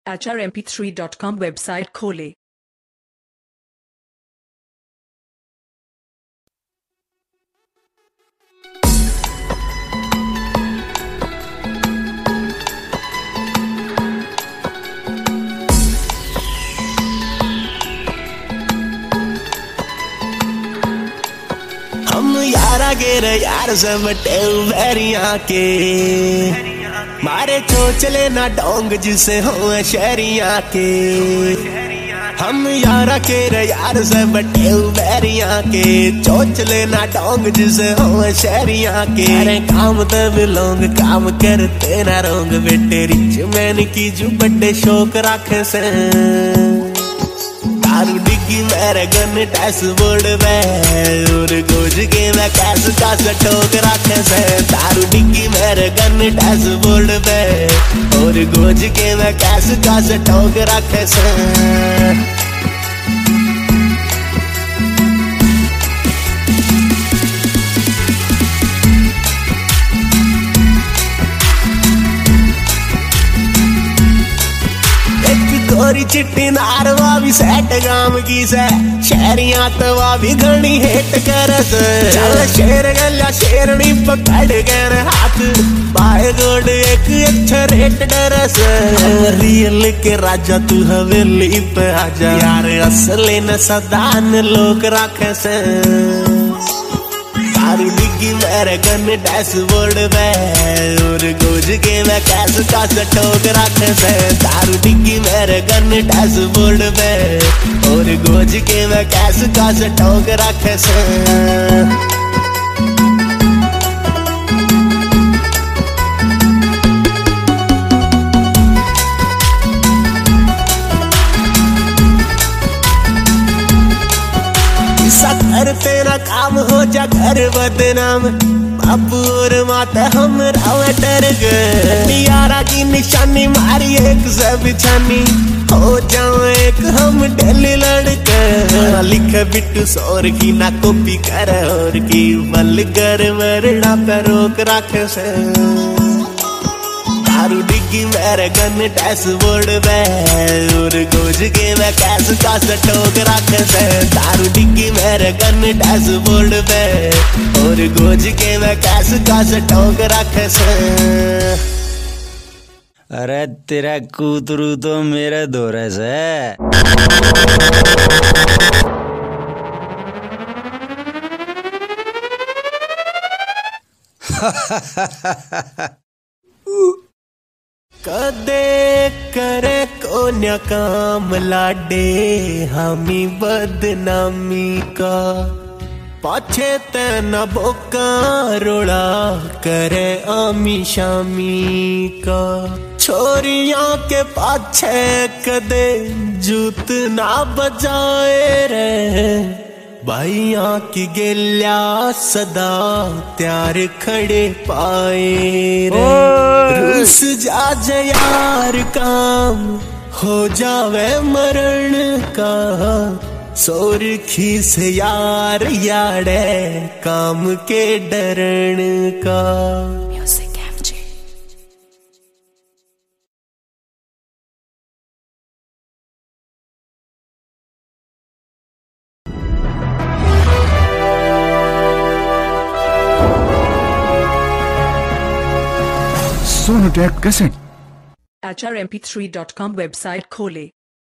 hrmp3.com website खोलें। हम यारा गेर यार सब बैरिया के मारे चोचले ना डोंग जिसे हो शहरिया के। हम यारा केर यार सब बैरिया के चोचले ना डोंग जिसे हो शहरिया के। अरे काम तब लोग काम करते ना रोंग बेटे रिच मैन की जो बड़े शौक रखे से। दारू डिग्गी मेरे गन डैशबोर्ड में और गोज के मैं कैस का ठोक रखे से। दारू डिग्गी मेरे गन डैशबोर्ड में और गोज के मैं कैस का ठोक रखे से। गोरी चिट्टी नारवा भी सेट गाम की से शहरिया तवा भी घनी हेट करस। चल शेर गल्या शेरनी पकड़ कर हाथ बाय गोड एक अच्छा रेट डरस। रियल के राजा तू हवेली पे आजा यार असली न सदान लोग रखे से। दारू डिग्गी मेरे गन डैशबोर्ड में और गोज के मैं कैस का ठोक रखे से। दारू डिग्गी मेरे गन डैशबोर्ड में और गोज के मैं कैस का ठोक रखे से। घर तेरा काम हो जा घर बदनाम बापू और माता हम राव डर गए। यारा की निशानी मारी एक से बिछानी हो जाओ एक हम डेली लड़के। लिख बिट्टू सौर की ना कॉपी कर और की बल कर मरना पे रोक रखे से। दारू डिग्गी मेरे गन डैशबोर्ड में और गोज के मैं कैस का ठोक रखे से। दारू डिग्गी मेरे गन डैशबोर्ड में और गोज के मैं कैस का ठोक रखे से। अरे तेरा कूतरू तो मेरे दौरे से। कदे करे कोन्या काम लाडे हमी बदनामी का। पाछे तेना बोका रोड़ा करे आमी शामी का। छोरियां के पाछे कदे जूत ना बजाए रे। भाइया की गेल्या सदा त्यार खड़े पाए रे। रूस जा यार काम हो जावे मरण का। सोरखी से यार याड़े काम के डरण का। hrmp3.com वेबसाइट खोलें।